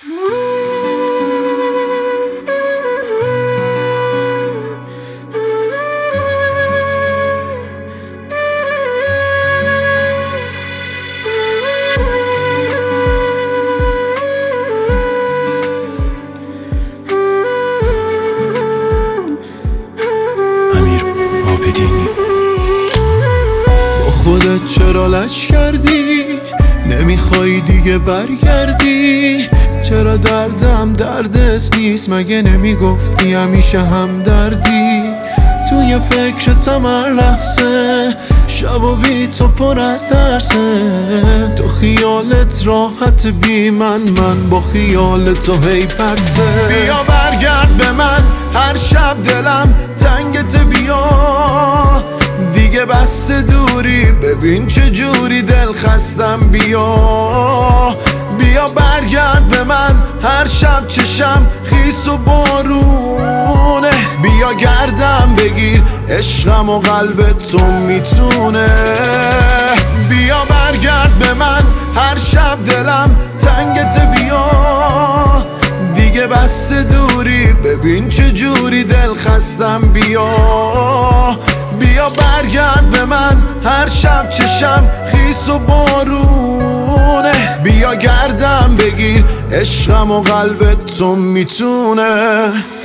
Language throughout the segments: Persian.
خودت چرا لج کردی؟ نمیخوای دیگه برگردی؟ چرا دردم دردست نیست؟ مگه نمیگفتی همیشه هم دردی؟ توی فکرتم هر لحظه، شب و بی تو پر از ترسه. تو خیالت راحت بی من با خیال تو هی پرسه. بیا برگرد به من، هر شب دلم تنگت، بیا دیگه بس دوری، ببین چجوری دل خستم. بیا برگرد به من، هر شب چشم خیس و بارونه. بیا گردم بگیر، عشقم و قلبت تو میتونه. بیا برگرد به من، هر شب دلم تنگت، بیا دیگه بس دوری، ببین چجوری دل خستم. بیا برگرد به من، هر شب چشم خیس و بارونه. بیا گردم بگیر، عشقم و قلبت تو میتونه.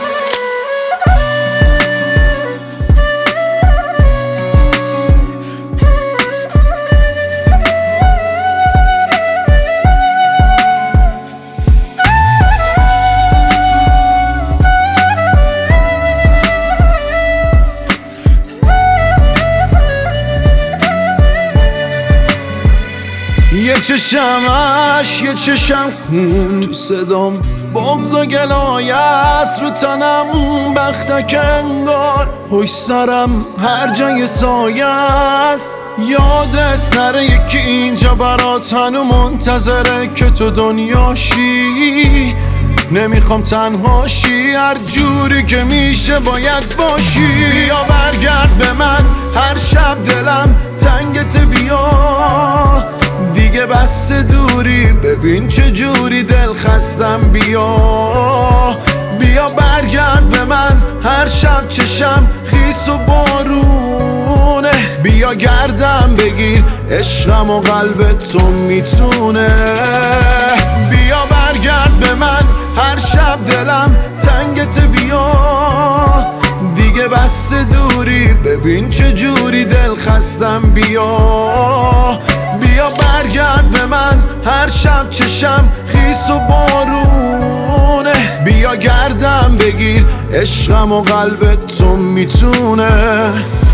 یه چشمش، یه چشم خون تو صدام، بغض و گلایه است رو تنم. بختک انگار پشت سرم هر جای سایه است. یادت نره یکی اینجا برات هنو منتظره که تو دنیاشی. نمیخوام تنهاشی، هر جوری که میشه باید باشی. بیا برگرد به من، هر شب دلم تنگت، بیا دیگه بس دوری، ببین چجوری دل خستم. بیا برگرد به من، هر شب چشم خیس و بارونه. بیا گردم بگیر، عشقم و قلبت تو میتونه. بیا برگرد به من، هر شب دلم تنگت، بیا دیگه بس دوری، ببین چجوری دل خستم. بیا برگرد به من، هر شب چشم خیس و بارونه. بیا گردم بگیر، عشقم و قلبت تو میتونه.